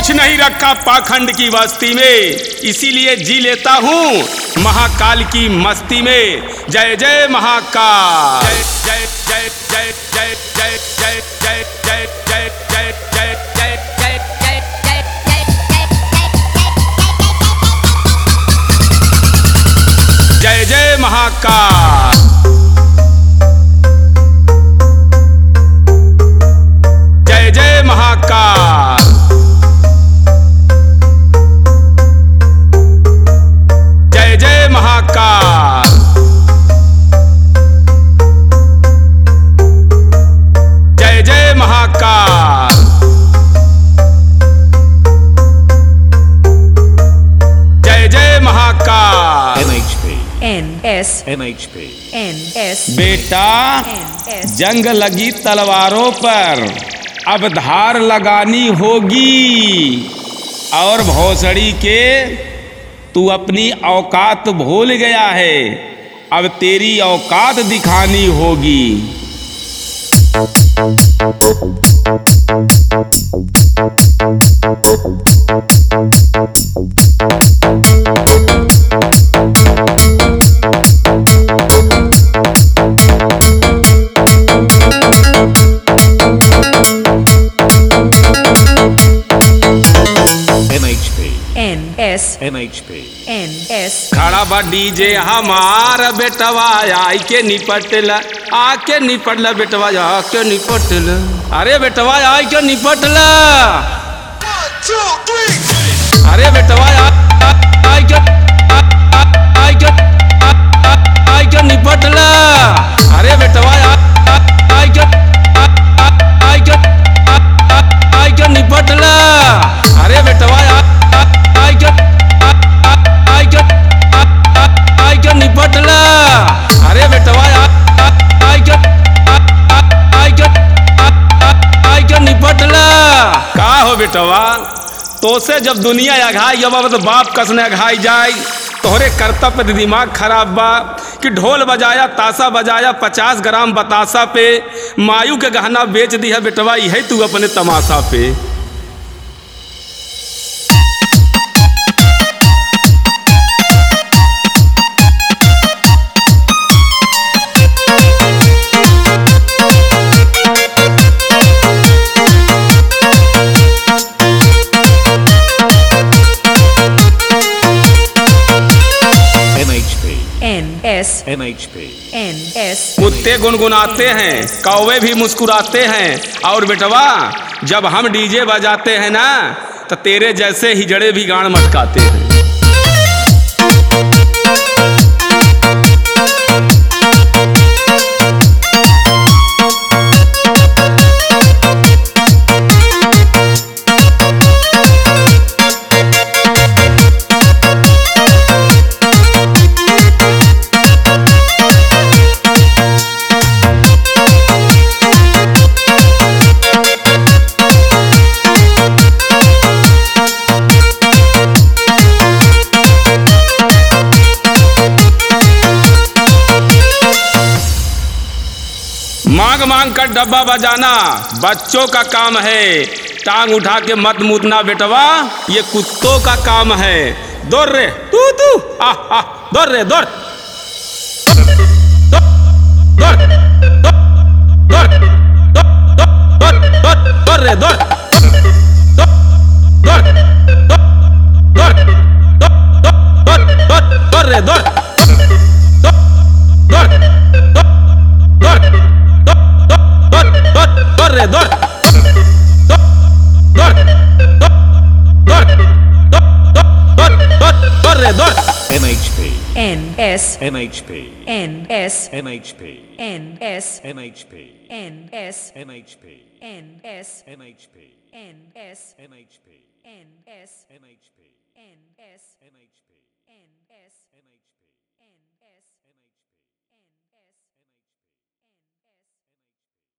कुछ नहीं रखा पाखंड की बस्ती में, इसीलिए जी लेता हूँ महाकाल की मस्ती में। जय जय महाकाल, जय जय जय जय जय जय जय जय जय जय जय जय जय जय जय जय महाकाल। जय जय महाकाल, जय जय महाकाल, जय जय महाकाल, जय जय महाकाल। MHP बेटा जंग लगी तलवारों पर, अब धार लगानी होगी, और भोसड़ी के तू अपनी औकात भूल गया है, अब तेरी औकात दिखानी होगी। MHP खड़ा बा डीजे हमार बेटवा, आई के निपटला, आके निपटला बेटवा, आके निपटला, अरे बेटवा आई के निपटला, अरे बेटवा आई के निपटला, अरे बेटवा आई के निपटला, अरे बेटवा निपटला, अरे बेटवा निपटला। का हो बेटवा, तो से जब दुनिया अघाई जब तो बाप कसने अघाई जाए, तोहरे कर्तव्य पे दिमाग खराब बा कि ढोल बजाया ताशा बजाया 50 ग्राम बतासा पे, मायू के गहना बेच दिया बेटवा, यही तू अपने तमाशा पे। MHP कुत्ते गुनगुनाते हैं, कौवे भी मुस्कुराते हैं, और बेटवा जब हम डीजे बजाते हैं ना, तो तेरे जैसे हिजड़े भी गांड मटकाते हैं। मांग मांग कर डब्बा बजाना बच्चों का काम है, टांग उठा के मत मूतना बेटवा, ये कुत्तों का काम है। दौड़ रे तू दौड़ रे दौड़ दौड़ दौड़ दौड़ रे दौड़ दौड़ दौड़ दौड़ रे दौड़ MHP